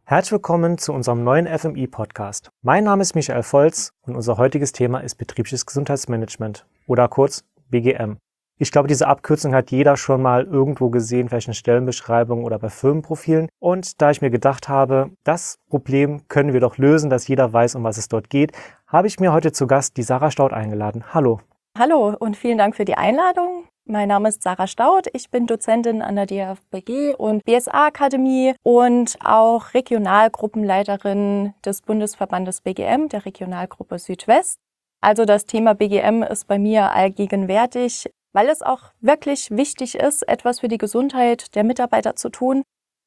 Herzlich willkommen zu unserem neuen FMI-Podcast. Mein Name ist Michael Volz und unser heutiges Thema ist betriebliches Gesundheitsmanagement oder kurz BGM. Ich glaube, diese Abkürzung hat jeder schon mal irgendwo gesehen, vielleicht in Stellenbeschreibungen oder bei Firmenprofilen. Und da ich mir gedacht habe, das Problem können wir doch lösen, dass jeder weiß, um was es dort geht, habe ich mir heute zu Gast die Sarah Staudt eingeladen. Hallo. Hallo und vielen Dank für die Einladung. Mein Name ist Sarah Staudt, ich bin Dozentin an der DFBG und BSA-Akademie und auch Regionalgruppenleiterin des Bundesverbandes BGM, der Regionalgruppe Südwest. Also das Thema BGM ist bei mir allgegenwärtig, weil es auch wirklich wichtig ist, etwas für die Gesundheit der Mitarbeiter zu tun.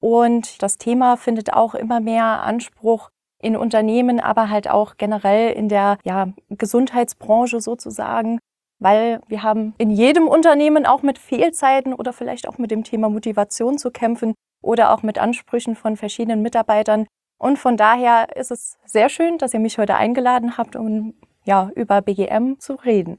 Und das Thema findet auch immer mehr Anspruch in Unternehmen, aber halt auch generell in der Gesundheitsbranche sozusagen. Weil wir haben in jedem Unternehmen auch mit Fehlzeiten oder vielleicht auch mit dem Thema Motivation zu kämpfen oder auch mit Ansprüchen von verschiedenen Mitarbeitern. Und von daher ist es sehr schön, dass ihr mich heute eingeladen habt, um über BGM zu reden.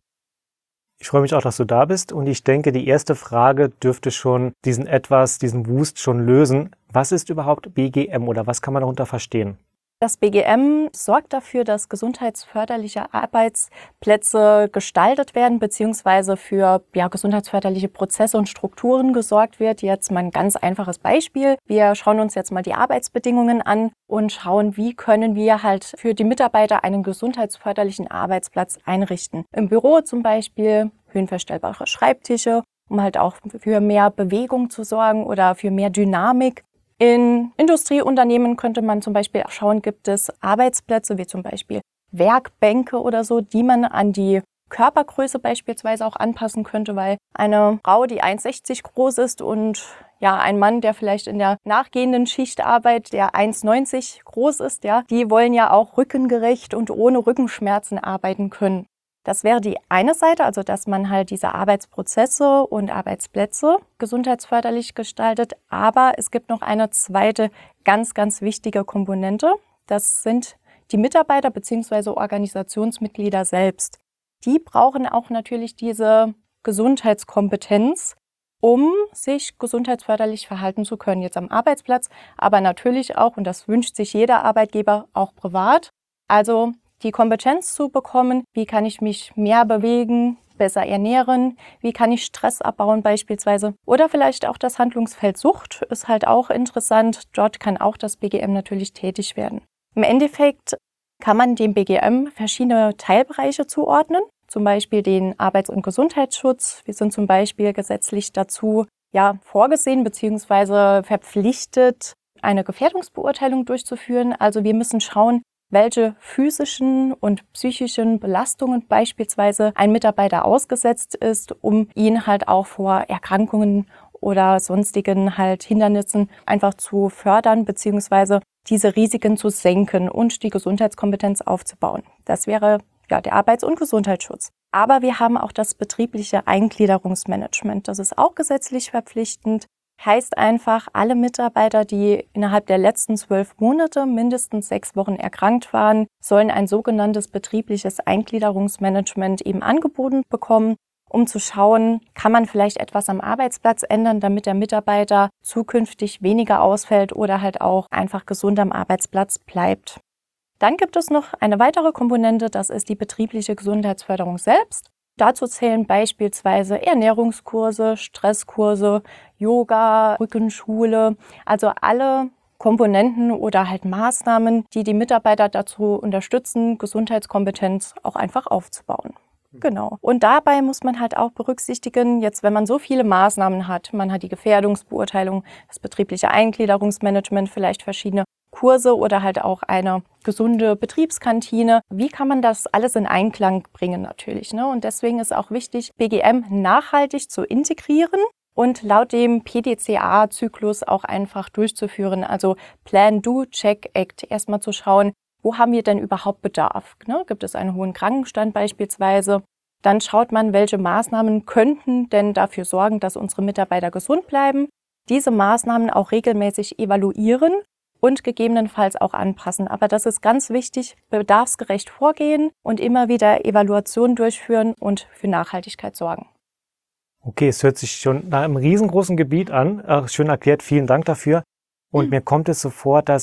Ich freue mich auch, dass du da bist und ich denke, die erste Frage dürfte schon diesen Wust schon lösen. Was ist überhaupt BGM oder was kann man darunter verstehen? Das BGM sorgt dafür, dass gesundheitsförderliche Arbeitsplätze gestaltet werden bzw. für gesundheitsförderliche Prozesse und Strukturen gesorgt wird. Jetzt mal ein ganz einfaches Beispiel. Wir schauen uns jetzt mal die Arbeitsbedingungen an und schauen, wie können wir halt für die Mitarbeiter einen gesundheitsförderlichen Arbeitsplatz einrichten. Im Büro zum Beispiel höhenverstellbare Schreibtische, um halt auch für mehr Bewegung zu sorgen oder für mehr Dynamik. In Industrieunternehmen könnte man zum Beispiel auch schauen, gibt es Arbeitsplätze wie zum Beispiel Werkbänke oder so, die man an die Körpergröße beispielsweise auch anpassen könnte, weil eine Frau, die 1,60 groß ist und ein Mann, der vielleicht in der nachgehenden Schichtarbeit, der 1,90 groß ist, die wollen ja auch rückengerecht und ohne Rückenschmerzen arbeiten können. Das wäre die eine Seite, also dass man halt diese Arbeitsprozesse und Arbeitsplätze gesundheitsförderlich gestaltet. Aber es gibt noch eine zweite ganz, ganz wichtige Komponente. Das sind die Mitarbeiter bzw. Organisationsmitglieder selbst. Die brauchen auch natürlich diese Gesundheitskompetenz, um sich gesundheitsförderlich verhalten zu können. Jetzt am Arbeitsplatz, aber natürlich auch, und das wünscht sich jeder Arbeitgeber, auch privat. Also die Kompetenz zu bekommen, wie kann ich mich mehr bewegen, besser ernähren, wie kann ich Stress abbauen beispielsweise. Oder vielleicht auch das Handlungsfeld Sucht ist halt auch interessant. Dort kann auch das BGM natürlich tätig werden. Im Endeffekt kann man dem BGM verschiedene Teilbereiche zuordnen, zum Beispiel den Arbeits- und Gesundheitsschutz. Wir sind zum Beispiel gesetzlich dazu vorgesehen bzw. verpflichtet, eine Gefährdungsbeurteilung durchzuführen. Also wir müssen schauen, welche physischen und psychischen Belastungen beispielsweise ein Mitarbeiter ausgesetzt ist, um ihn halt auch vor Erkrankungen oder sonstigen halt Hindernissen einfach zu fördern bzw. diese Risiken zu senken und die Gesundheitskompetenz aufzubauen. Das wäre der Arbeits- und Gesundheitsschutz. Aber wir haben auch das betriebliche Eingliederungsmanagement. Das ist auch gesetzlich verpflichtend. Heißt einfach, alle Mitarbeiter, die innerhalb der letzten 12 Monate mindestens 6 Wochen erkrankt waren, sollen ein sogenanntes betriebliches Eingliederungsmanagement eben angeboten bekommen, um zu schauen, kann man vielleicht etwas am Arbeitsplatz ändern, damit der Mitarbeiter zukünftig weniger ausfällt oder halt auch einfach gesund am Arbeitsplatz bleibt. Dann gibt es noch eine weitere Komponente, das ist die betriebliche Gesundheitsförderung selbst. Dazu zählen beispielsweise Ernährungskurse, Stresskurse, Yoga, Rückenschule, also alle Komponenten oder halt Maßnahmen, die die Mitarbeiter dazu unterstützen, Gesundheitskompetenz auch einfach aufzubauen. Genau. Und dabei muss man halt auch berücksichtigen, jetzt wenn man so viele Maßnahmen hat, man hat die Gefährdungsbeurteilung, das betriebliche Eingliederungsmanagement, vielleicht verschiedene Kurse oder halt auch eine gesunde Betriebskantine. Wie kann man das alles in Einklang bringen natürlich, ne? Und deswegen ist auch wichtig, BGM nachhaltig zu integrieren und laut dem PDCA-Zyklus auch einfach durchzuführen. Also Plan, Do, Check, Act. Erstmal zu schauen, wo haben wir denn überhaupt Bedarf? Ne? Gibt es einen hohen Krankenstand beispielsweise? Dann schaut man, welche Maßnahmen könnten denn dafür sorgen, dass unsere Mitarbeiter gesund bleiben. Diese Maßnahmen auch regelmäßig evaluieren und gegebenenfalls auch anpassen. Aber das ist ganz wichtig, bedarfsgerecht vorgehen und immer wieder Evaluationen durchführen und für Nachhaltigkeit sorgen. Okay, es hört sich schon nach einem riesengroßen Gebiet an. Schön erklärt, vielen Dank dafür. Und mir kommt es so vor, dass es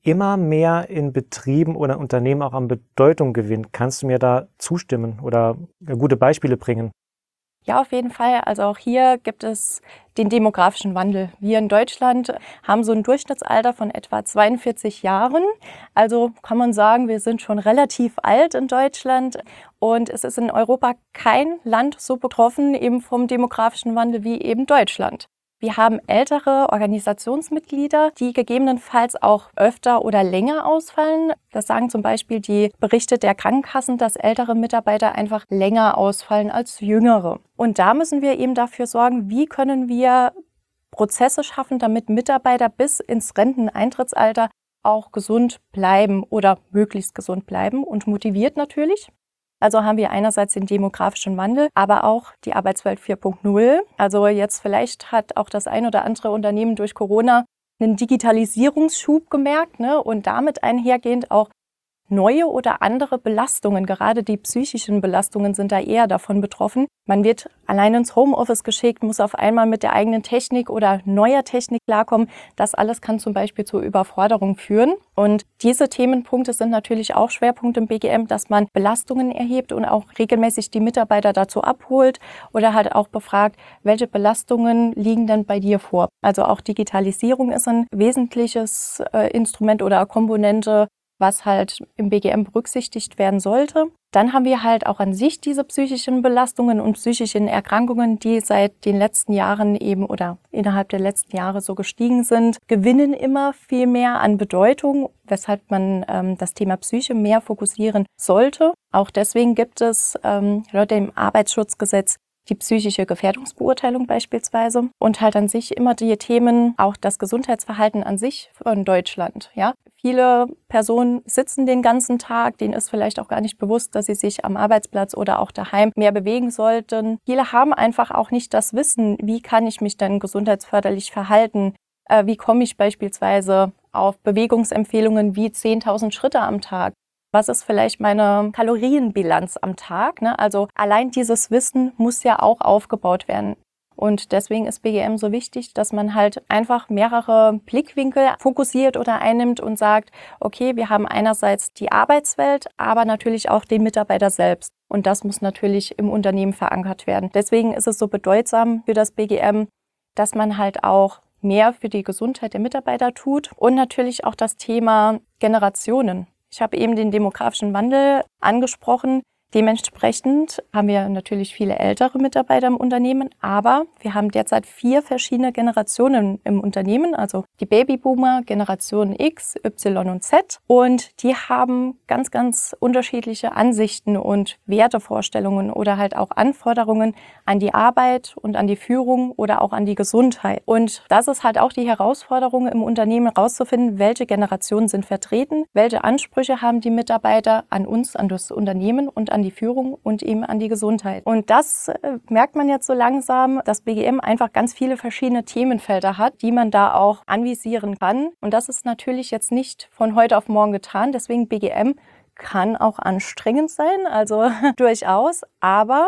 immer mehr in Betrieben oder Unternehmen auch an Bedeutung gewinnt. Kannst du mir da zustimmen oder gute Beispiele bringen? Ja, auf jeden Fall. Also auch hier gibt es den demografischen Wandel. Wir in Deutschland haben so ein Durchschnittsalter von etwa 42 Jahren. Also kann man sagen, wir sind schon relativ alt in Deutschland. Und es ist in Europa kein Land so betroffen eben vom demografischen Wandel wie eben Deutschland. Wir haben ältere Organisationsmitglieder, die gegebenenfalls auch öfter oder länger ausfallen. Das sagen zum Beispiel die Berichte der Krankenkassen, dass ältere Mitarbeiter einfach länger ausfallen als jüngere. Und da müssen wir eben dafür sorgen, wie können wir Prozesse schaffen, damit Mitarbeiter bis ins Renteneintrittsalter auch gesund bleiben oder möglichst gesund bleiben und motiviert natürlich. Also haben wir einerseits den demografischen Wandel, aber auch die Arbeitswelt 4.0. Also jetzt vielleicht hat auch das ein oder andere Unternehmen durch Corona einen Digitalisierungsschub gemerkt, ne? Und damit einhergehend auch neue oder andere Belastungen, gerade die psychischen Belastungen sind da eher davon betroffen. Man wird allein ins Homeoffice geschickt, muss auf einmal mit der eigenen Technik oder neuer Technik klarkommen. Das alles kann zum Beispiel zur Überforderung führen. Und diese Themenpunkte sind natürlich auch Schwerpunkt im BGM, dass man Belastungen erhebt und auch regelmäßig die Mitarbeiter dazu abholt oder halt auch befragt, welche Belastungen liegen denn bei dir vor. Also auch Digitalisierung ist ein wesentliches Instrument oder Komponente, was halt im BGM berücksichtigt werden sollte. Dann haben wir halt auch an sich diese psychischen Belastungen und psychischen Erkrankungen, die seit den letzten Jahren eben oder innerhalb der letzten Jahre so gestiegen sind, gewinnen immer viel mehr an Bedeutung, weshalb man das Thema Psyche mehr fokussieren sollte. Auch deswegen gibt es laut dem Arbeitsschutzgesetz die psychische Gefährdungsbeurteilung beispielsweise und halt an sich immer die Themen, auch das Gesundheitsverhalten an sich von Deutschland. Ja, viele Personen sitzen den ganzen Tag, denen ist vielleicht auch gar nicht bewusst, dass sie sich am Arbeitsplatz oder auch daheim mehr bewegen sollten. Viele haben einfach auch nicht das Wissen, wie kann ich mich denn gesundheitsförderlich verhalten? Wie komme ich beispielsweise auf Bewegungsempfehlungen wie 10.000 Schritte am Tag? Was ist vielleicht meine Kalorienbilanz am Tag? Ne? Also allein dieses Wissen muss ja auch aufgebaut werden. Und deswegen ist BGM so wichtig, dass man halt einfach mehrere Blickwinkel fokussiert oder einnimmt und sagt, okay, wir haben einerseits die Arbeitswelt, aber natürlich auch den Mitarbeiter selbst. Und das muss natürlich im Unternehmen verankert werden. Deswegen ist es so bedeutsam für das BGM, dass man halt auch mehr für die Gesundheit der Mitarbeiter tut und natürlich auch das Thema Generationen. Ich habe eben den demografischen Wandel angesprochen. Dementsprechend haben wir natürlich viele ältere Mitarbeiter im Unternehmen, aber wir haben derzeit 4 verschiedene Generationen im Unternehmen, also die Babyboomer, Generation X, Y und Z. Und die haben ganz, ganz unterschiedliche Ansichten und Wertevorstellungen oder halt auch Anforderungen an die Arbeit und an die Führung oder auch an die Gesundheit. Und das ist halt auch die Herausforderung im Unternehmen, herauszufinden, welche Generationen sind vertreten, welche Ansprüche haben die Mitarbeiter an uns, an das Unternehmen und an die Führung und eben an die Gesundheit. Und das merkt man jetzt so langsam, dass BGM einfach ganz viele verschiedene Themenfelder hat, die man da auch anvisieren kann. Und das ist natürlich jetzt nicht von heute auf morgen getan. Deswegen BGM kann auch anstrengend sein, also durchaus. Aber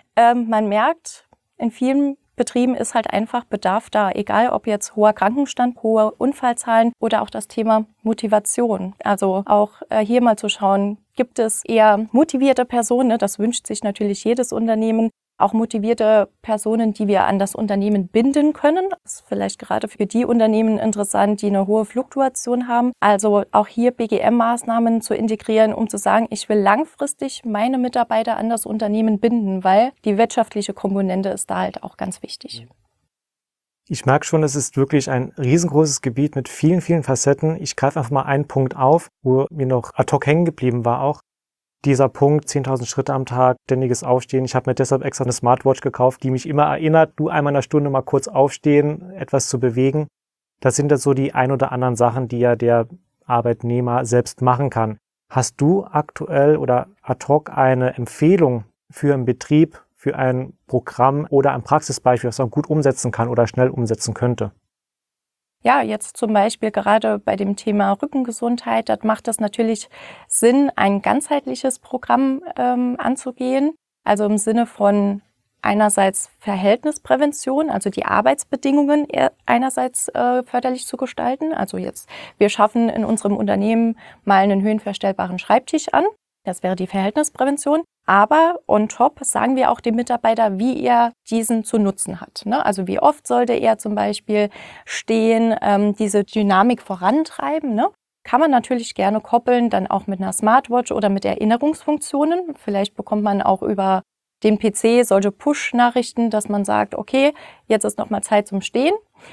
man merkt, in vielen Betrieben ist halt einfach Bedarf da, egal ob jetzt hoher Krankenstand, hohe Unfallzahlen oder auch das Thema Motivation. Also auch hier mal zu schauen, gibt es eher motivierte Personen, ne? Das wünscht sich natürlich jedes Unternehmen, auch motivierte Personen, die wir an das Unternehmen binden können. Das ist vielleicht gerade für die Unternehmen interessant, die eine hohe Fluktuation haben. Also auch hier BGM-Maßnahmen zu integrieren, um zu sagen, ich will langfristig meine Mitarbeiter an das Unternehmen binden, weil die wirtschaftliche Komponente ist da halt auch ganz wichtig. Ich merke schon, es ist wirklich ein riesengroßes Gebiet mit vielen, vielen Facetten. Ich greife einfach mal einen Punkt auf, wo mir noch ad hoc hängen geblieben war auch. Dieser Punkt, 10.000 Schritte am Tag, ständiges Aufstehen. Ich habe mir deshalb extra eine Smartwatch gekauft, die mich immer erinnert, du einmal in der Stunde mal kurz aufstehen, etwas zu bewegen. Das sind dann so die ein oder anderen Sachen, die ja der Arbeitnehmer selbst machen kann. Hast du aktuell oder ad hoc eine Empfehlung für einen Betrieb, für ein Programm oder ein Praxisbeispiel, was man gut umsetzen kann oder schnell umsetzen könnte? Ja, jetzt zum Beispiel gerade bei dem Thema Rückengesundheit, da macht es natürlich Sinn, ein ganzheitliches Programm anzugehen. Also im Sinne von einerseits Verhältnisprävention, also die Arbeitsbedingungen einerseits förderlich zu gestalten. Also jetzt, wir schaffen in unserem Unternehmen mal einen höhenverstellbaren Schreibtisch an. Das wäre die Verhältnisprävention. Aber on top sagen wir auch dem Mitarbeiter, wie er diesen zu nutzen hat. Also wie oft sollte er zum Beispiel stehen, diese Dynamik vorantreiben. Kann man natürlich gerne koppeln, dann auch mit einer Smartwatch oder mit Erinnerungsfunktionen. Vielleicht bekommt man auch über den PC solche Push-Nachrichten, dass man sagt, okay, jetzt ist nochmal Zeit zum Stehen.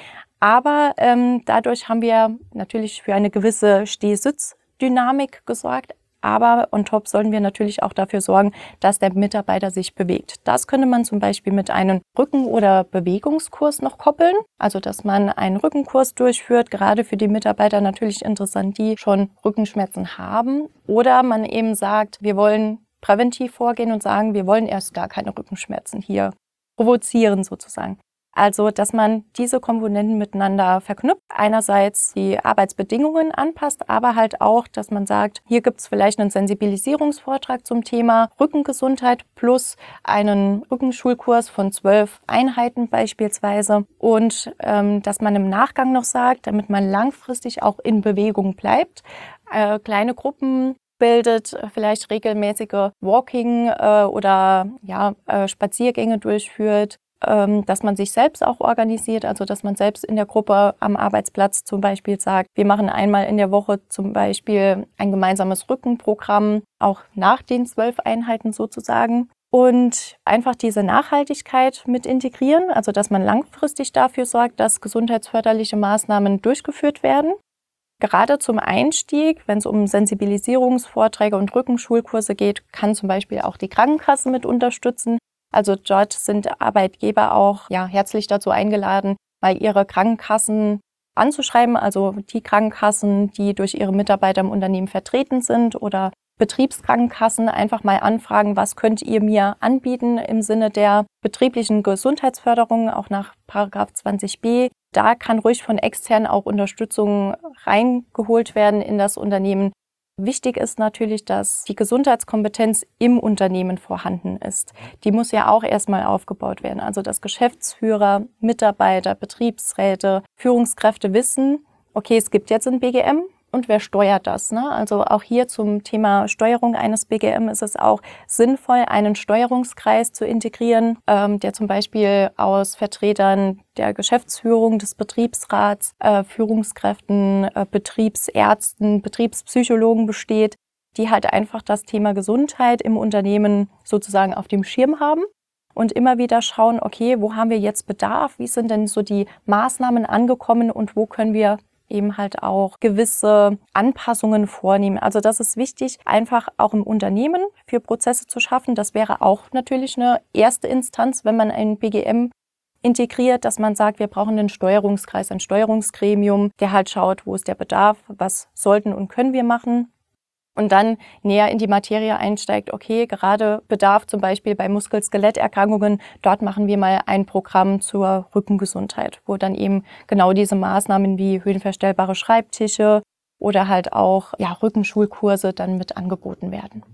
Aber dadurch haben wir natürlich für eine gewisse Steh-Sitz-Dynamik gesorgt. Aber on top sollten wir natürlich auch dafür sorgen, dass der Mitarbeiter sich bewegt. Das könnte man zum Beispiel mit einem Rücken- oder Bewegungskurs noch koppeln. Also dass man einen Rückenkurs durchführt, gerade für die Mitarbeiter natürlich interessant, die schon Rückenschmerzen haben. Oder man eben sagt, wir wollen präventiv vorgehen und sagen, wir wollen erst gar keine Rückenschmerzen hier provozieren sozusagen. Also, dass man diese Komponenten miteinander verknüpft. Einerseits die Arbeitsbedingungen anpasst, aber halt auch, dass man sagt, hier gibt es vielleicht einen Sensibilisierungsvortrag zum Thema Rückengesundheit plus einen Rückenschulkurs von 12 Einheiten beispielsweise. Und dass man im Nachgang noch sagt, damit man langfristig auch in Bewegung bleibt, kleine Gruppen bildet, vielleicht regelmäßige Walking oder Spaziergänge durchführt, dass man sich selbst auch organisiert, also dass man selbst in der Gruppe am Arbeitsplatz zum Beispiel sagt, wir machen einmal in der Woche zum Beispiel ein gemeinsames Rückenprogramm, auch nach den 12 Einheiten sozusagen. Und einfach diese Nachhaltigkeit mit integrieren, also dass man langfristig dafür sorgt, dass gesundheitsförderliche Maßnahmen durchgeführt werden. Gerade zum Einstieg, wenn es um Sensibilisierungsvorträge und Rückenschulkurse geht, kann zum Beispiel auch die Krankenkasse mit unterstützen. Also dort sind Arbeitgeber auch herzlich dazu eingeladen, mal ihre Krankenkassen anzuschreiben, also die Krankenkassen, die durch ihre Mitarbeiter im Unternehmen vertreten sind oder Betriebskrankenkassen, einfach mal anfragen, was könnt ihr mir anbieten im Sinne der betrieblichen Gesundheitsförderung, auch nach § 20b. Da kann ruhig von extern auch Unterstützung reingeholt werden in das Unternehmen. Wichtig ist natürlich, dass die Gesundheitskompetenz im Unternehmen vorhanden ist. Die muss ja auch erstmal aufgebaut werden. Also dass Geschäftsführer, Mitarbeiter, Betriebsräte, Führungskräfte wissen, okay, es gibt jetzt ein BGM und wer steuert das? Also auch hier zum Thema Steuerung eines BGM ist es auch sinnvoll, einen Steuerungskreis zu integrieren, der zum Beispiel aus Vertretern der Geschäftsführung, des Betriebsrats, Führungskräften, Betriebsärzten, Betriebspsychologen besteht, die halt einfach das Thema Gesundheit im Unternehmen sozusagen auf dem Schirm haben und immer wieder schauen, okay, wo haben wir jetzt Bedarf? Wie sind denn so die Maßnahmen angekommen und wo können wir eben halt auch gewisse Anpassungen vornehmen. Also das ist wichtig, einfach auch im Unternehmen für Prozesse zu schaffen. Das wäre auch natürlich eine erste Instanz, wenn man ein BGM integriert, dass man sagt, wir brauchen einen Steuerungskreis, ein Steuerungsgremium, der halt schaut, wo ist der Bedarf, was sollten und können wir machen. Und dann näher in die Materie einsteigt, okay, gerade Bedarf zum Beispiel bei Muskel-Skeletterkrankungen, dort machen wir mal ein Programm zur Rückengesundheit, wo dann eben genau diese Maßnahmen wie höhenverstellbare Schreibtische oder halt auch Rückenschulkurse dann mit angeboten werden.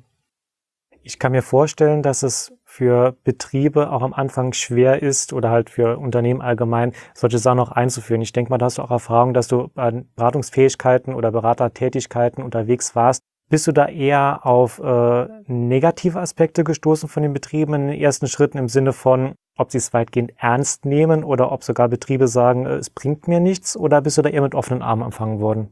Ich kann mir vorstellen, dass es für Betriebe auch am Anfang schwer ist oder halt für Unternehmen allgemein, solche Sachen auch einzuführen. Ich denke mal, da hast du auch Erfahrung, dass du bei Beratungsfähigkeiten oder Beratertätigkeiten unterwegs warst. Bist du da eher auf negative Aspekte gestoßen von den Betrieben in den ersten Schritten im Sinne von, ob sie es weitgehend ernst nehmen oder ob sogar Betriebe sagen, es bringt mir nichts, oder bist du da eher mit offenen Armen empfangen worden?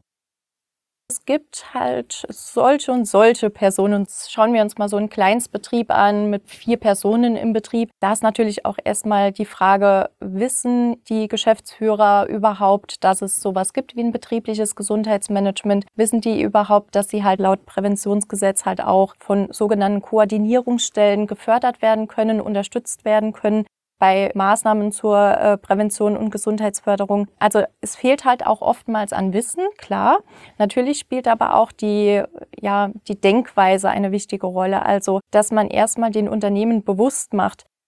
Es gibt halt solche und solche Personen. Schauen wir uns mal so einen Kleinstbetrieb an mit 4 Personen im Betrieb. Da ist natürlich auch erstmal die Frage, wissen die Geschäftsführer überhaupt, dass es sowas gibt wie ein betriebliches Gesundheitsmanagement? Wissen die überhaupt, dass sie halt laut Präventionsgesetz halt auch von sogenannten Koordinierungsstellen gefördert werden können, unterstützt werden können bei Maßnahmen zur Prävention und Gesundheitsförderung? Also es fehlt halt auch oftmals an Wissen, klar. Natürlich spielt aber auch die Denkweise eine wichtige Rolle. Also dass man erstmal den Unternehmen bewusst macht,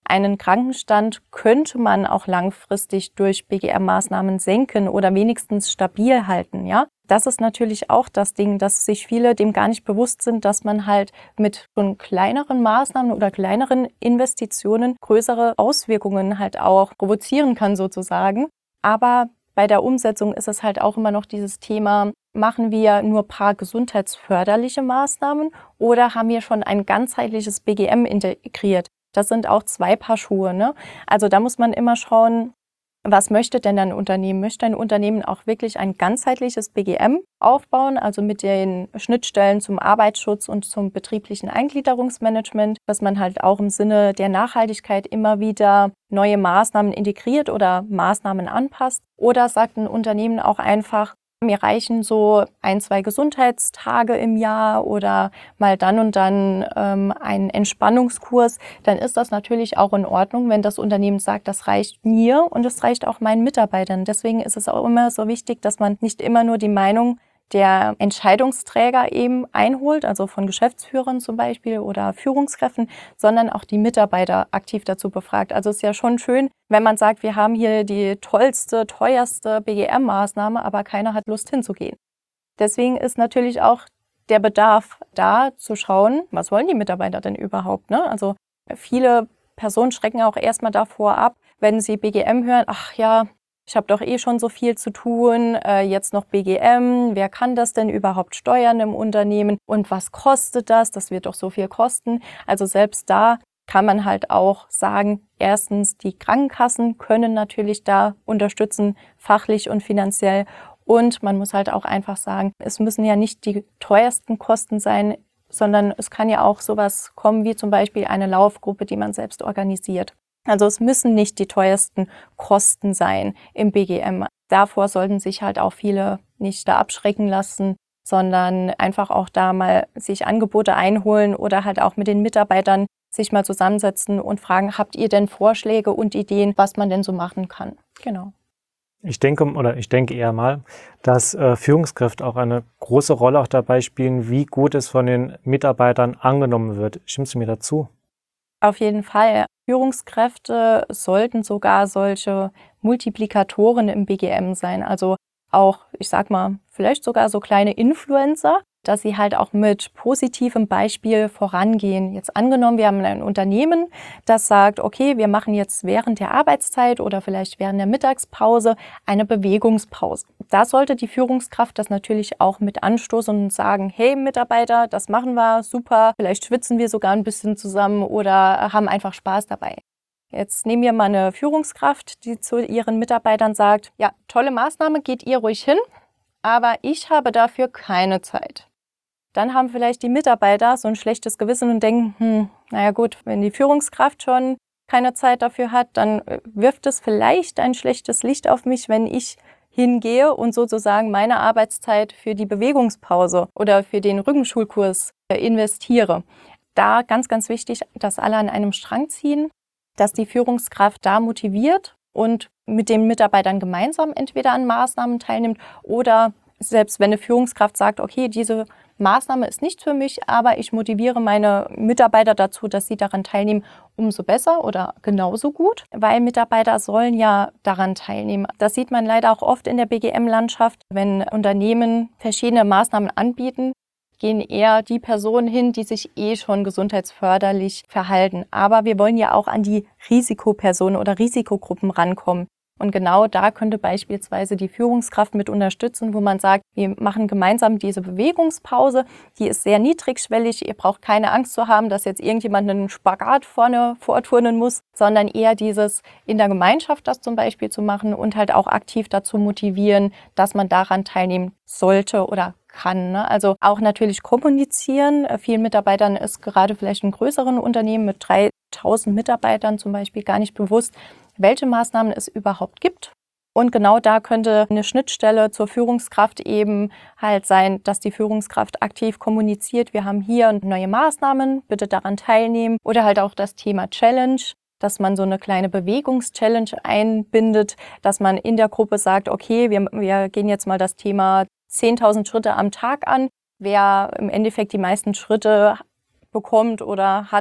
einen Krankenstand könnte man auch langfristig durch BGM-Maßnahmen senken oder wenigstens stabil halten, ja. Das ist natürlich auch das Ding, dass sich viele dem gar nicht bewusst sind, dass man halt mit schon kleineren Maßnahmen oder kleineren Investitionen größere Auswirkungen halt auch provozieren kann sozusagen. Aber bei der Umsetzung ist es halt auch immer noch dieses Thema, machen wir nur ein paar gesundheitsförderliche Maßnahmen oder haben wir schon ein ganzheitliches BGM integriert? Das sind auch 2 Paar Schuhe, ne? Also da muss man immer schauen, was möchte denn ein Unternehmen? Möchte ein Unternehmen auch wirklich ein ganzheitliches BGM aufbauen, also mit den Schnittstellen zum Arbeitsschutz und zum betrieblichen Eingliederungsmanagement, dass man halt auch im Sinne der Nachhaltigkeit immer wieder neue Maßnahmen integriert oder Maßnahmen anpasst? Oder sagt ein Unternehmen auch einfach, mir reichen so 1, 2 Gesundheitstage im Jahr oder mal dann und dann ein Entspannungskurs, dann ist das natürlich auch in Ordnung, wenn das Unternehmen sagt, das reicht mir und es reicht auch meinen Mitarbeitern. Deswegen ist es auch immer so wichtig, dass man nicht immer nur die Meinung der Entscheidungsträger eben einholt, also von Geschäftsführern zum Beispiel oder Führungskräften, sondern auch die Mitarbeiter aktiv dazu befragt. Also es ist ja schon schön, wenn man sagt, wir haben hier die tollste, teuerste BGM-Maßnahme, aber keiner hat Lust hinzugehen. Deswegen ist natürlich auch der Bedarf da zu schauen, was wollen die Mitarbeiter denn überhaupt, ne? Also viele Personen schrecken auch erstmal davor ab, wenn sie BGM hören, ach ja, ich habe doch schon so viel zu tun, jetzt noch BGM, wer kann das denn überhaupt steuern im Unternehmen und was kostet das? Das wird doch so viel kosten. Also selbst da kann man halt auch sagen, erstens, die Krankenkassen können natürlich da unterstützen, fachlich und finanziell. Und man muss halt auch einfach sagen, es müssen ja nicht die teuersten Kosten sein, sondern es kann ja auch sowas kommen wie zum Beispiel eine Laufgruppe, die man selbst organisiert. Also es müssen nicht die teuersten Kosten sein im BGM. Davor sollten sich halt auch viele nicht da abschrecken lassen, sondern einfach auch da mal sich Angebote einholen oder halt auch mit den Mitarbeitern sich mal zusammensetzen und fragen, habt ihr denn Vorschläge und Ideen, was man denn so machen kann? Genau. Ich denke eher mal, dass Führungskräfte auch eine große Rolle auch dabei spielen, wie gut es von den Mitarbeitern angenommen wird. Stimmst du mir dazu? Auf jeden Fall. Führungskräfte sollten sogar solche Multiplikatoren im BGM sein. Also auch, ich sag mal, vielleicht sogar so kleine Influencer, dass sie halt auch mit positivem Beispiel vorangehen. Jetzt angenommen, wir haben ein Unternehmen, das sagt, okay, wir machen jetzt während der Arbeitszeit oder vielleicht während der Mittagspause eine Bewegungspause. Da sollte die Führungskraft das natürlich auch mit anstoßen und sagen, hey Mitarbeiter, das machen wir, super, vielleicht schwitzen wir sogar ein bisschen zusammen oder haben einfach Spaß dabei. Jetzt nehmen wir mal eine Führungskraft, die zu ihren Mitarbeitern sagt, ja, tolle Maßnahme, geht ihr ruhig hin, aber ich habe dafür keine Zeit. Dann haben vielleicht die Mitarbeiter so ein schlechtes Gewissen und denken, naja gut, wenn die Führungskraft schon keine Zeit dafür hat, dann wirft es vielleicht ein schlechtes Licht auf mich, wenn ich hingehe und sozusagen meine Arbeitszeit für die Bewegungspause oder für den Rückenschulkurs investiere. Da ganz, ganz wichtig, dass alle an einem Strang ziehen, dass die Führungskraft da motiviert und mit den Mitarbeitern gemeinsam entweder an Maßnahmen teilnimmt oder selbst wenn eine Führungskraft sagt, okay, diese Maßnahme ist nicht für mich, aber ich motiviere meine Mitarbeiter dazu, dass sie daran teilnehmen, umso besser oder genauso gut, weil Mitarbeiter sollen ja daran teilnehmen. Das sieht man leider auch oft in der BGM-Landschaft, wenn Unternehmen verschiedene Maßnahmen anbieten, gehen eher die Personen hin, die sich schon gesundheitsförderlich verhalten. Aber wir wollen ja auch an die Risikopersonen oder Risikogruppen rankommen. Und genau da könnte beispielsweise die Führungskraft mit unterstützen, wo man sagt, wir machen gemeinsam diese Bewegungspause, die ist sehr niedrigschwellig, ihr braucht keine Angst zu haben, dass jetzt irgendjemand einen Spagat vorne vorturnen muss, sondern eher dieses in der Gemeinschaft das zum Beispiel zu machen und halt auch aktiv dazu motivieren, dass man daran teilnehmen sollte oder kann. Ne? Also auch natürlich kommunizieren. Vielen Mitarbeitern ist gerade vielleicht in größeren Unternehmen mit 3000 Mitarbeitern zum Beispiel gar nicht bewusst, welche Maßnahmen es überhaupt gibt. Und genau da könnte eine Schnittstelle zur Führungskraft eben halt sein, dass die Führungskraft aktiv kommuniziert, wir haben hier neue Maßnahmen, bitte daran teilnehmen. Oder halt auch das Thema Challenge, dass man so eine kleine Bewegungs-Challenge einbindet, dass man in der Gruppe sagt, okay, wir gehen jetzt mal das Thema 10.000 Schritte am Tag an. Wer im Endeffekt die meisten Schritte bekommt oder hat,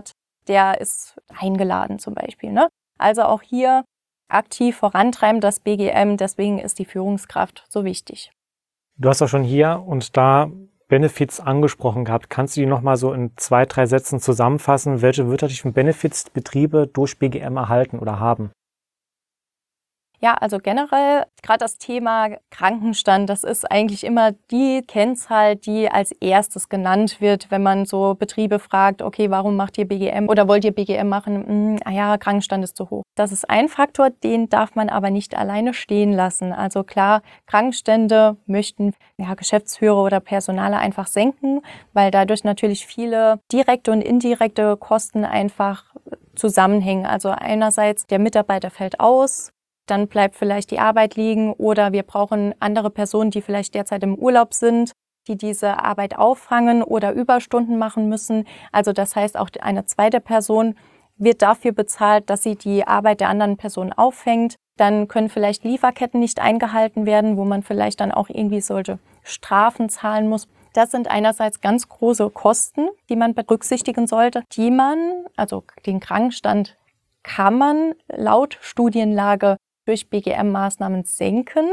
der ist eingeladen zum Beispiel, ne? Also auch hier aktiv vorantreiben, das BGM, deswegen ist die Führungskraft so wichtig. Du hast auch schon hier und da Benefits angesprochen gehabt. Kannst du die nochmal so in 2, 3 Sätzen zusammenfassen, welche wirtschaftlichen Benefits Betriebe durch BGM erhalten oder haben? Ja, also generell gerade das Thema Krankenstand, das ist eigentlich immer die Kennzahl, die als erstes genannt wird, wenn man so Betriebe fragt, okay, warum macht ihr BGM oder wollt ihr BGM machen? Ja, Krankenstand ist zu hoch. Das ist ein Faktor, den darf man aber nicht alleine stehen lassen. Also klar, Krankenstände möchten Geschäftsführer oder Personale einfach senken, weil dadurch natürlich viele direkte und indirekte Kosten einfach zusammenhängen. Also einerseits der Mitarbeiter fällt aus, dann bleibt vielleicht die Arbeit liegen oder wir brauchen andere Personen, die vielleicht derzeit im Urlaub sind, die diese Arbeit auffangen oder Überstunden machen müssen. Also das heißt, auch eine zweite Person wird dafür bezahlt, dass sie die Arbeit der anderen Person auffängt. Dann können vielleicht Lieferketten nicht eingehalten werden, wo man vielleicht dann auch irgendwie solche Strafen zahlen muss. Das sind einerseits ganz große Kosten, die man berücksichtigen sollte, also den Krankenstand kann man laut Studienlage durch BGM-Maßnahmen senken.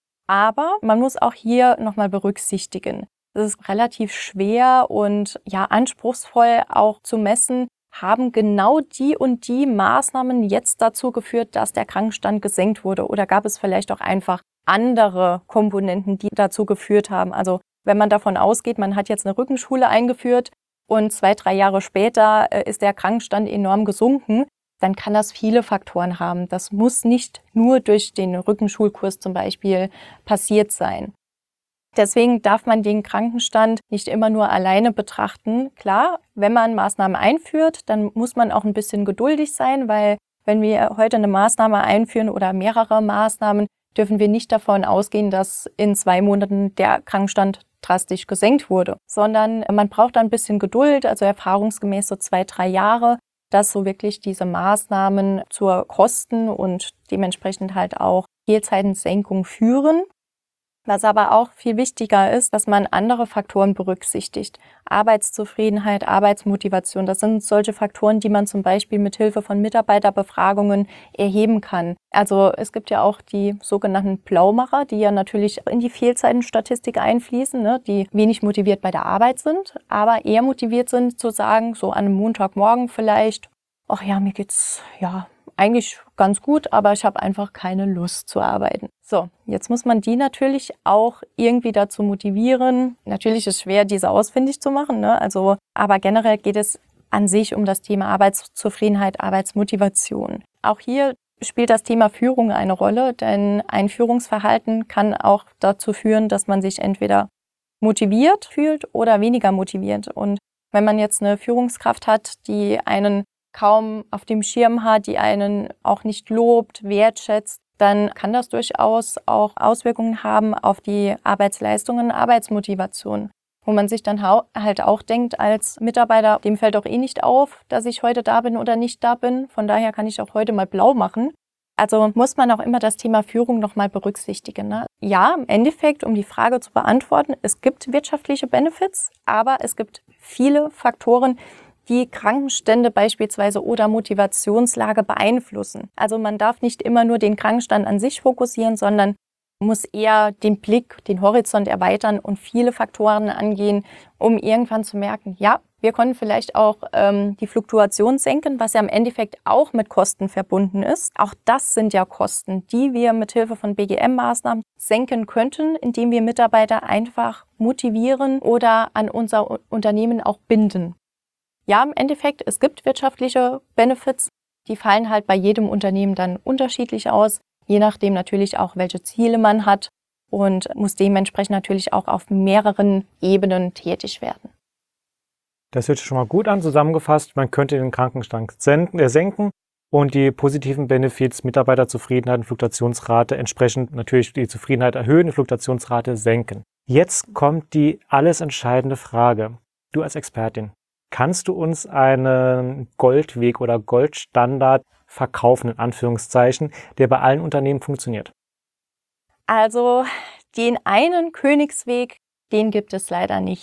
Aber man muss auch hier nochmal berücksichtigen. Es ist relativ schwer und anspruchsvoll auch zu messen, haben genau die und die Maßnahmen jetzt dazu geführt, dass der Krankenstand gesenkt wurde? Oder gab es vielleicht auch einfach andere Komponenten, die dazu geführt haben? Also wenn man davon ausgeht, man hat jetzt eine Rückenschule eingeführt und 2, 3 Jahre später ist der Krankenstand enorm gesunken, dann kann das viele Faktoren haben. Das muss nicht nur durch den Rückenschulkurs zum Beispiel passiert sein. Deswegen darf man den Krankenstand nicht immer nur alleine betrachten. Klar, wenn man Maßnahmen einführt, dann muss man auch ein bisschen geduldig sein, weil wenn wir heute eine Maßnahme einführen oder mehrere Maßnahmen, dürfen wir nicht davon ausgehen, dass in 2 Monaten der Krankenstand drastisch gesenkt wurde, sondern man braucht ein bisschen Geduld, also erfahrungsgemäß so 2, 3 Jahre, dass so wirklich diese Maßnahmen zur Kosten- und dementsprechend halt auch Fehlzeitensenkung führen. Was aber auch viel wichtiger ist, dass man andere Faktoren berücksichtigt. Arbeitszufriedenheit, Arbeitsmotivation, das sind solche Faktoren, die man zum Beispiel mit Hilfe von Mitarbeiterbefragungen erheben kann. Also es gibt ja auch die sogenannten Blaumacher, die ja natürlich in die Fehlzeitenstatistik einfließen, ne, die wenig motiviert bei der Arbeit sind, aber eher motiviert sind zu sagen, so an einem Montagmorgen vielleicht, ach ja, mir geht's eigentlich ganz gut, aber ich habe einfach keine Lust zu arbeiten. So, jetzt muss man die natürlich auch irgendwie dazu motivieren. Natürlich ist es schwer, diese ausfindig zu machen, ne? Aber generell geht es an sich um das Thema Arbeitszufriedenheit, Arbeitsmotivation. Auch hier spielt das Thema Führung eine Rolle, denn ein Führungsverhalten kann auch dazu führen, dass man sich entweder motiviert fühlt oder weniger motiviert. Und wenn man jetzt eine Führungskraft hat, die einen kaum auf dem Schirm hat, die einen auch nicht lobt, wertschätzt, dann kann das durchaus auch Auswirkungen haben auf die Arbeitsleistungen, Arbeitsmotivation. Wo man sich dann halt auch denkt als Mitarbeiter, dem fällt doch eh nicht auf, dass ich heute da bin oder nicht da bin. Von daher kann ich auch heute mal blau machen. Also muss man auch immer das Thema Führung nochmal berücksichtigen, ne? Ja, im Endeffekt, um die Frage zu beantworten, es gibt wirtschaftliche Benefits, aber es gibt viele Faktoren, die Krankenstände beispielsweise oder Motivationslage beeinflussen. Also man darf nicht immer nur den Krankenstand an sich fokussieren, sondern muss eher den Blick, den Horizont erweitern und viele Faktoren angehen, um irgendwann zu merken, ja, wir können vielleicht auch die Fluktuation senken, was ja im Endeffekt auch mit Kosten verbunden ist. Auch das sind ja Kosten, die wir mit Hilfe von BGM-Maßnahmen senken könnten, indem wir Mitarbeiter einfach motivieren oder an unser Unternehmen auch binden. Ja, im Endeffekt, es gibt wirtschaftliche Benefits, die fallen halt bei jedem Unternehmen dann unterschiedlich aus, je nachdem natürlich auch, welche Ziele man hat und muss dementsprechend natürlich auch auf mehreren Ebenen tätig werden. Das hört sich schon mal gut an. Zusammengefasst, man könnte den Krankenstand senken und die positiven Benefits, Mitarbeiterzufriedenheit und Fluktuationsrate entsprechend natürlich die Zufriedenheit erhöhen, die Fluktuationsrate senken. Jetzt kommt die alles entscheidende Frage. Du als Expertin, kannst du uns einen Goldweg oder Goldstandard verkaufen, in Anführungszeichen, der bei allen Unternehmen funktioniert? Also den einen Königsweg, den gibt es leider nicht.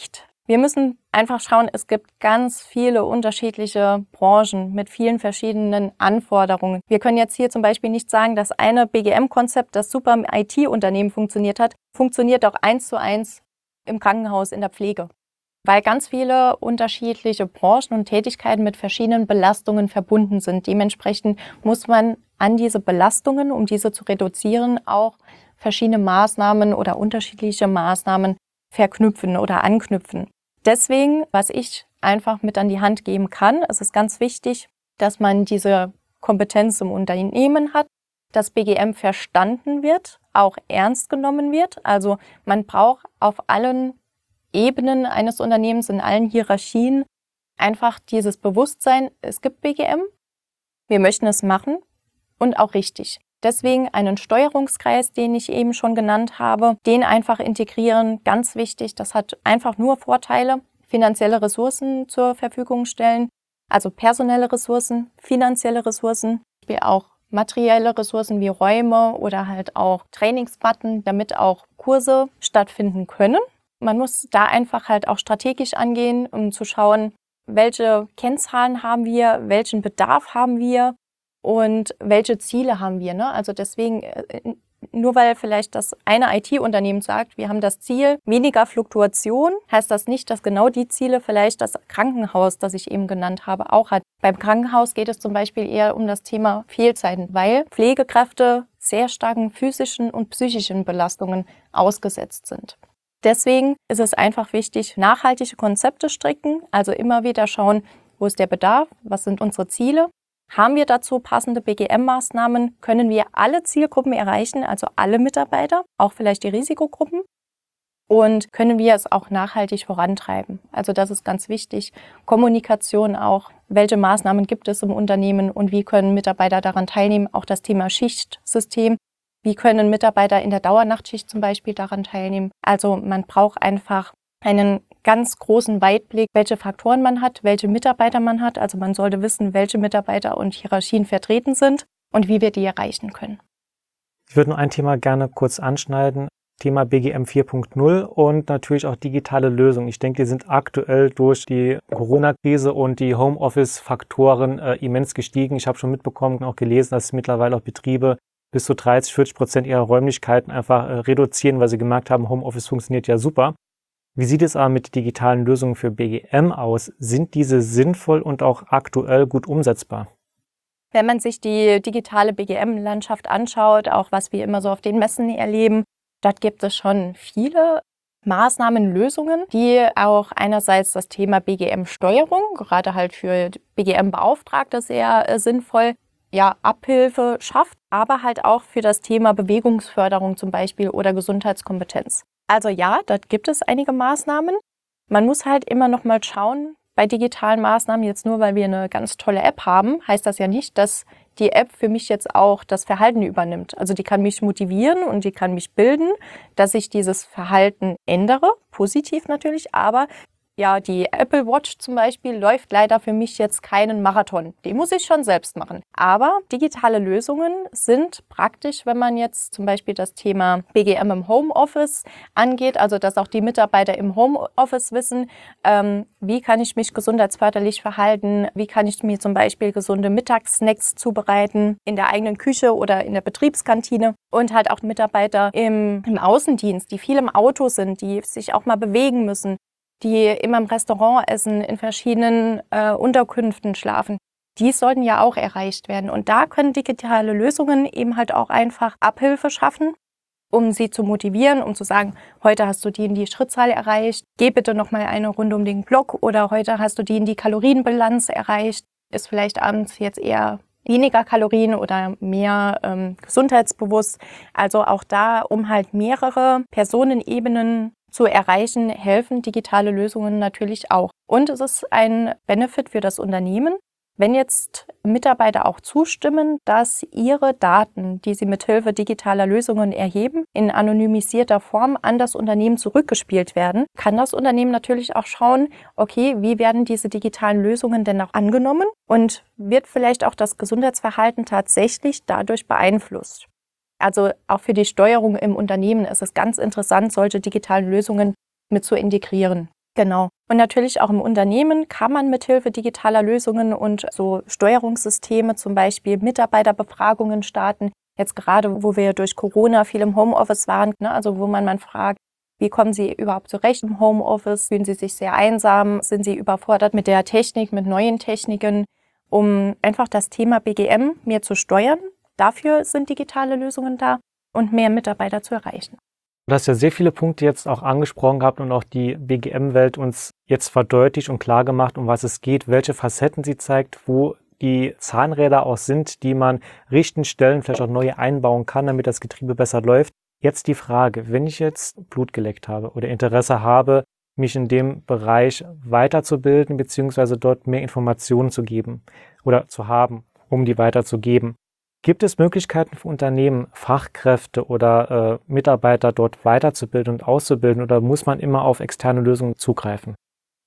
Wir müssen einfach schauen, es gibt ganz viele unterschiedliche Branchen mit vielen verschiedenen Anforderungen. Wir können jetzt hier zum Beispiel nicht sagen, dass eine BGM-Konzept, das super im IT-Unternehmen funktioniert hat, funktioniert auch 1:1 im Krankenhaus, in der Pflege. Weil ganz viele unterschiedliche Branchen und Tätigkeiten mit verschiedenen Belastungen verbunden sind. Dementsprechend muss man an diese Belastungen, um diese zu reduzieren, auch verschiedene Maßnahmen oder unterschiedliche Maßnahmen verknüpfen oder anknüpfen. Deswegen, was ich einfach mit an die Hand geben kann, es ist ganz wichtig, dass man diese Kompetenz im Unternehmen hat, dass BGM verstanden wird, auch ernst genommen wird. Also man braucht auf allen Ebenen eines Unternehmens, in allen Hierarchien, einfach dieses Bewusstsein, es gibt BGM, wir möchten es machen und auch richtig. Deswegen einen Steuerungskreis, den ich eben schon genannt habe, den einfach integrieren, ganz wichtig. Das hat einfach nur Vorteile, finanzielle Ressourcen zur Verfügung stellen, also personelle Ressourcen, finanzielle Ressourcen, wie auch materielle Ressourcen wie Räume oder halt auch Trainingsbutton, damit auch Kurse stattfinden können. Man muss da einfach halt auch strategisch angehen, um zu schauen, welche Kennzahlen haben wir, welchen Bedarf haben wir und welche Ziele haben wir. Ne? Also deswegen, nur weil vielleicht das eine IT-Unternehmen sagt, wir haben das Ziel weniger Fluktuation, heißt das nicht, dass genau die Ziele vielleicht das Krankenhaus, das ich eben genannt habe, auch hat. Beim Krankenhaus geht es zum Beispiel eher um das Thema Fehlzeiten, weil Pflegekräfte sehr starken physischen und psychischen Belastungen ausgesetzt sind. Deswegen ist es einfach wichtig, nachhaltige Konzepte stricken, also immer wieder schauen, wo ist der Bedarf, was sind unsere Ziele. Haben wir dazu passende BGM-Maßnahmen? Können wir alle Zielgruppen erreichen, also alle Mitarbeiter, auch vielleicht die Risikogruppen? Und können wir es auch nachhaltig vorantreiben? Also das ist ganz wichtig. Kommunikation auch. Welche Maßnahmen gibt es im Unternehmen und wie können Mitarbeiter daran teilnehmen? Auch das Thema Schichtsystem. Wie können Mitarbeiter in der Dauernachtschicht zum Beispiel daran teilnehmen? Also man braucht einfach einen ganz großen Weitblick, welche Faktoren man hat, welche Mitarbeiter man hat. Also man sollte wissen, welche Mitarbeiter und Hierarchien vertreten sind und wie wir die erreichen können. Ich würde nur ein Thema gerne kurz anschneiden. Thema BGM 4.0 und natürlich auch digitale Lösungen. Ich denke, die sind aktuell durch die Corona-Krise und die Homeoffice-Faktoren immens gestiegen. Ich habe schon mitbekommen und auch gelesen, dass mittlerweile auch Betriebe bis zu 30-40% ihrer Räumlichkeiten einfach reduzieren, weil sie gemerkt haben, Homeoffice funktioniert ja super. Wie sieht es aber mit digitalen Lösungen für BGM aus? Sind diese sinnvoll und auch aktuell gut umsetzbar? Wenn man sich die digitale BGM-Landschaft anschaut, auch was wir immer so auf den Messen erleben, dort gibt es schon viele Maßnahmen, Lösungen, die auch einerseits das Thema BGM-Steuerung, gerade halt für BGM-Beauftragte sehr sinnvoll, Abhilfe schafft, aber halt auch für das Thema Bewegungsförderung zum Beispiel oder Gesundheitskompetenz. Also ja, dort gibt es einige Maßnahmen. Man muss halt immer noch mal schauen, bei digitalen Maßnahmen, jetzt nur weil wir eine ganz tolle App haben, heißt das ja nicht, dass die App für mich jetzt auch das Verhalten übernimmt. Also die kann mich motivieren und die kann mich bilden, dass ich dieses Verhalten ändere, positiv natürlich, aber ja, die Apple Watch zum Beispiel läuft leider für mich jetzt keinen Marathon. Den muss ich schon selbst machen. Aber digitale Lösungen sind praktisch, wenn man jetzt zum Beispiel das Thema BGM im Homeoffice angeht, also dass auch die Mitarbeiter im Homeoffice wissen, wie kann ich mich gesundheitsförderlich verhalten, wie kann ich mir zum Beispiel gesunde Mittagssnacks zubereiten in der eigenen Küche oder in der Betriebskantine. Und halt auch Mitarbeiter im Außendienst, die viel im Auto sind, die sich auch mal bewegen müssen, die immer im Restaurant essen, in verschiedenen Unterkünften schlafen. Die sollten ja auch erreicht werden. Und da können digitale Lösungen eben halt auch einfach Abhilfe schaffen, um sie zu motivieren, um zu sagen, heute hast du die in die Schrittzahl erreicht, geh bitte nochmal eine Runde um den Block oder heute hast du die in die Kalorienbilanz erreicht, ist vielleicht abends jetzt eher weniger Kalorien oder mehr gesundheitsbewusst. Also auch da, um halt mehrere Personenebenen zu erreichen, helfen digitale Lösungen natürlich auch. Und es ist ein Benefit für das Unternehmen, wenn jetzt Mitarbeiter auch zustimmen, dass ihre Daten, die sie mithilfe digitaler Lösungen erheben, in anonymisierter Form an das Unternehmen zurückgespielt werden, kann das Unternehmen natürlich auch schauen, okay, wie werden diese digitalen Lösungen denn auch angenommen und wird vielleicht auch das Gesundheitsverhalten tatsächlich dadurch beeinflusst. Also auch für die Steuerung im Unternehmen ist es ganz interessant, solche digitalen Lösungen mit zu integrieren. Genau. Und natürlich auch im Unternehmen kann man mithilfe digitaler Lösungen und so Steuerungssysteme, zum Beispiel Mitarbeiterbefragungen starten. Jetzt gerade, wo wir durch Corona viel im Homeoffice waren, also wo man fragt, wie kommen Sie überhaupt zurecht im Homeoffice? Fühlen Sie sich sehr einsam? Sind Sie überfordert mit der Technik, mit neuen Techniken? Um einfach das Thema BGM mehr zu steuern. Dafür sind digitale Lösungen da und mehr Mitarbeiter zu erreichen. Du hast ja sehr viele Punkte jetzt auch angesprochen gehabt und auch die BGM-Welt uns jetzt verdeutlicht und klar gemacht, um was es geht, welche Facetten sie zeigt, wo die Zahnräder auch sind, die man richten, stellen, vielleicht auch neue einbauen kann, damit das Getriebe besser läuft. Jetzt die Frage, wenn ich jetzt Blut geleckt habe oder Interesse habe, mich in dem Bereich weiterzubilden, beziehungsweise dort mehr Informationen zu geben oder zu haben, um die weiterzugeben. Gibt es Möglichkeiten für Unternehmen, Fachkräfte oder Mitarbeiter dort weiterzubilden und auszubilden oder muss man immer auf externe Lösungen zugreifen?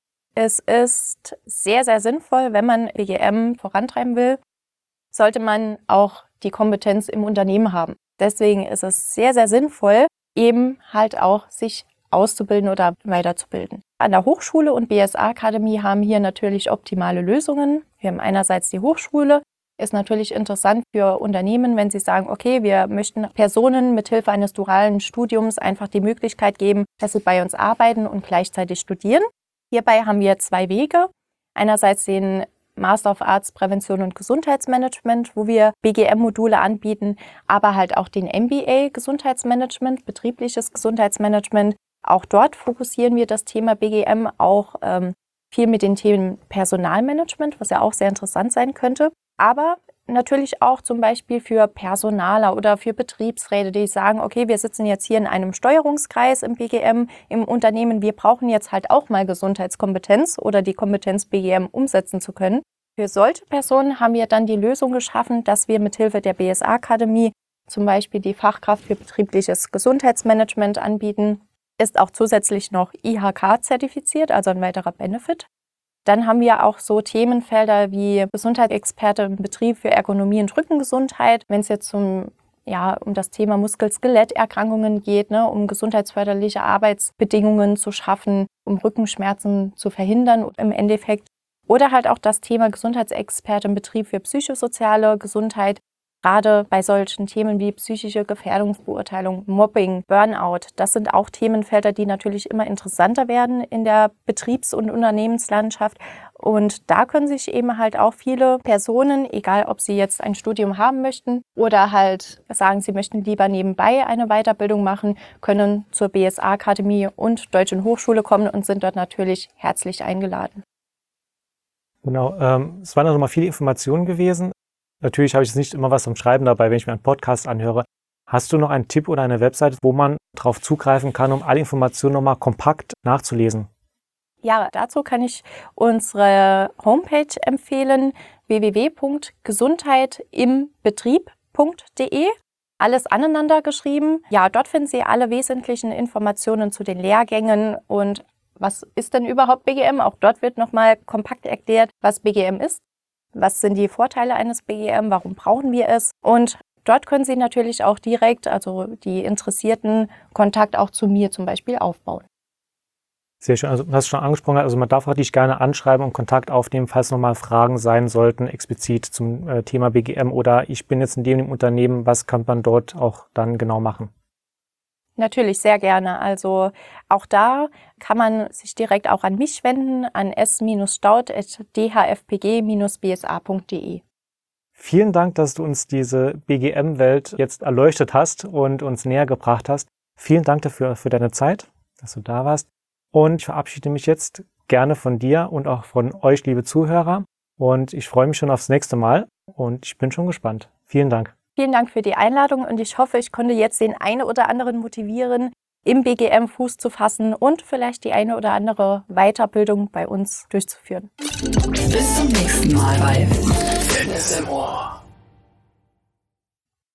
Es ist sehr, sehr sinnvoll, wenn man BGM vorantreiben will, sollte man auch die Kompetenz im Unternehmen haben. Deswegen ist es sehr, sehr sinnvoll, eben halt auch sich auszubilden oder weiterzubilden. An der Hochschule und BSA-Akademie haben hier natürlich optimale Lösungen. Wir haben einerseits die Hochschule, ist natürlich interessant für Unternehmen, wenn sie sagen, okay, wir möchten Personen mithilfe eines dualen Studiums einfach die Möglichkeit geben, dass sie bei uns arbeiten und gleichzeitig studieren. Hierbei haben wir 2 Wege. Einerseits den Master of Arts Prävention und Gesundheitsmanagement, wo wir BGM-Module anbieten, aber halt auch den MBA Gesundheitsmanagement, betriebliches Gesundheitsmanagement. Auch dort fokussieren wir das Thema BGM auch viel mit den Themen Personalmanagement, was ja auch sehr interessant sein könnte. Aber natürlich auch zum Beispiel für Personaler oder für Betriebsräte, die sagen, okay, wir sitzen jetzt hier in einem Steuerungskreis im BGM im Unternehmen, wir brauchen jetzt halt auch mal Gesundheitskompetenz oder die Kompetenz BGM umsetzen zu können. Für solche Personen haben wir dann die Lösung geschaffen, dass wir mithilfe der BSA-Akademie zum Beispiel die Fachkraft für betriebliches Gesundheitsmanagement anbieten, ist auch zusätzlich noch IHK-zertifiziert, also ein weiterer Benefit. Dann haben wir auch so Themenfelder wie Gesundheitsexperte im Betrieb für Ergonomie und Rückengesundheit, wenn es jetzt um das Thema Muskel-Skeletterkrankungen geht, um gesundheitsförderliche Arbeitsbedingungen zu schaffen, um Rückenschmerzen zu verhindern im Endeffekt. Oder halt auch das Thema Gesundheitsexperte im Betrieb für psychosoziale Gesundheit, gerade bei solchen Themen wie psychische Gefährdungsbeurteilung, Mobbing, Burnout. Das sind auch Themenfelder, die natürlich immer interessanter werden in der Betriebs- und Unternehmenslandschaft. Und da können sich eben halt auch viele Personen, egal ob sie jetzt ein Studium haben möchten oder halt sagen, sie möchten lieber nebenbei eine Weiterbildung machen, können zur BSA-Akademie und Deutschen Hochschule kommen und sind dort natürlich herzlich eingeladen. Genau, es waren also mal viele Informationen gewesen. Natürlich habe ich jetzt nicht immer was zum Schreiben dabei, wenn ich mir einen Podcast anhöre. Hast du noch einen Tipp oder eine Webseite, wo man darauf zugreifen kann, um alle Informationen nochmal kompakt nachzulesen? Ja, dazu kann ich unsere Homepage empfehlen, www.gesundheitimbetrieb.de. Alles aneinander geschrieben. Ja, dort finden Sie alle wesentlichen Informationen zu den Lehrgängen und was ist denn überhaupt BGM? Auch dort wird nochmal kompakt erklärt, was BGM ist. Was sind die Vorteile eines BGM? Warum brauchen wir es? Und dort können Sie natürlich auch direkt, also die Interessierten, Kontakt auch zu mir zum Beispiel aufbauen. Sehr schön. Also, du hast schon angesprochen, also man darf auch dich gerne anschreiben und Kontakt aufnehmen, falls nochmal Fragen sein sollten, explizit zum Thema BGM oder ich bin jetzt in dem Unternehmen, was kann man dort auch dann genau machen? Natürlich, sehr gerne. Also auch da kann man sich direkt auch an mich wenden, an s-staud@dhfpg-bsa.de. Vielen Dank, dass du uns diese BGM-Welt jetzt erleuchtet hast und uns näher gebracht hast. Vielen Dank dafür für deine Zeit, dass du da warst. Und ich verabschiede mich jetzt gerne von dir und auch von euch, liebe Zuhörer. Und ich freue mich schon aufs nächste Mal und ich bin schon gespannt. Vielen Dank. Vielen Dank für die Einladung und ich hoffe, ich konnte jetzt den einen oder anderen motivieren, im BGM Fuß zu fassen und vielleicht die eine oder andere Weiterbildung bei uns durchzuführen. Bis zum nächsten Mal bei Fitness im Ohr.